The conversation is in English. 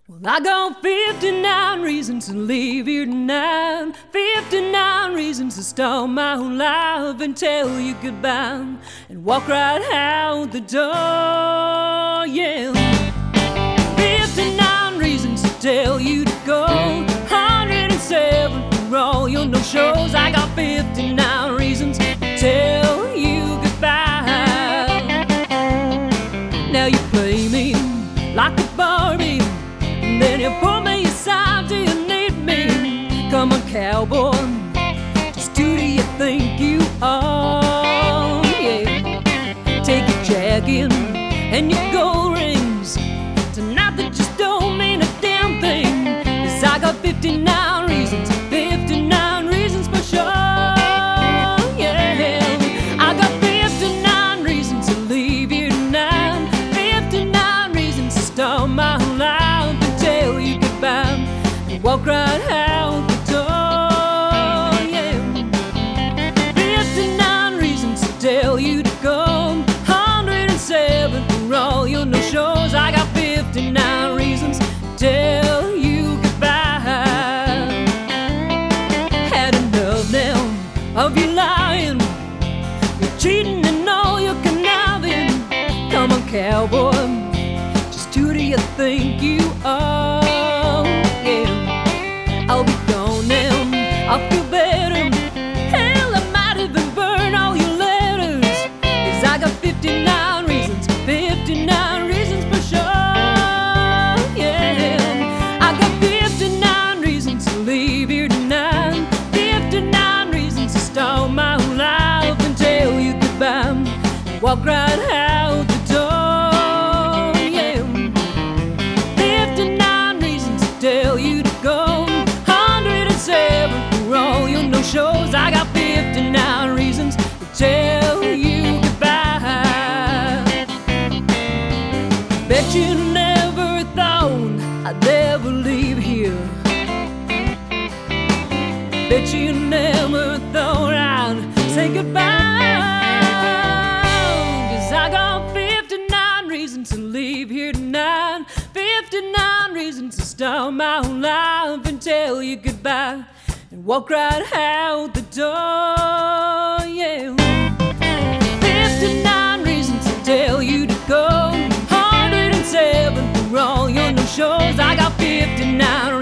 Well, I got 59 reasons to leave here tonight, 59 reasons to start my whole life and tell you goodbye and walk right out the door, yeah. 59 reasons to tell you to go, 107 for all your no-shows. I got 59 reasons to tell you goodbye. Now you play me like a Barbie, then you pull me aside till you need me. Come on, cowboy, just who do you think you are? Yeah. Take your jacket and your gold rings. Tonight they just don't mean a damn thing, 'cause I got 59 reasons, 59 reasons for sure. Yeah, I got 59 reasons to leave here tonight, 59 reasons to start my life, walk right out the door, yeah. 59 reasons to tell you to go, 107 for all your no-shows. I got 59 reasons to tell you goodbye. Had enough now of you lying, you're cheating and all you're conniving. Come on, cowboy, just who do you think you are? I'll be gone now, I'll feel better. Hell, I might even burn all your letters, 'cause I got 59 reasons, 59 reasons for sure, yeah. I got 59 reasons to leave here tonight, 59 reasons to start my whole life and tell you goodbye, walk right out the door, yeah. 59 reasons to tell you to go, for all your no-shows. I got 59 reasons to tell you goodbye. Bet you never thought I'd ever leave here. Bet you never thought I'd say goodbye, 'cause I got 59 reasons to leave here tonight, 59 reasons to start my whole life and tell you goodbye and walk right out the door, yeah. 59 reasons to tell you to go, 107 for all your no-shows. I got 59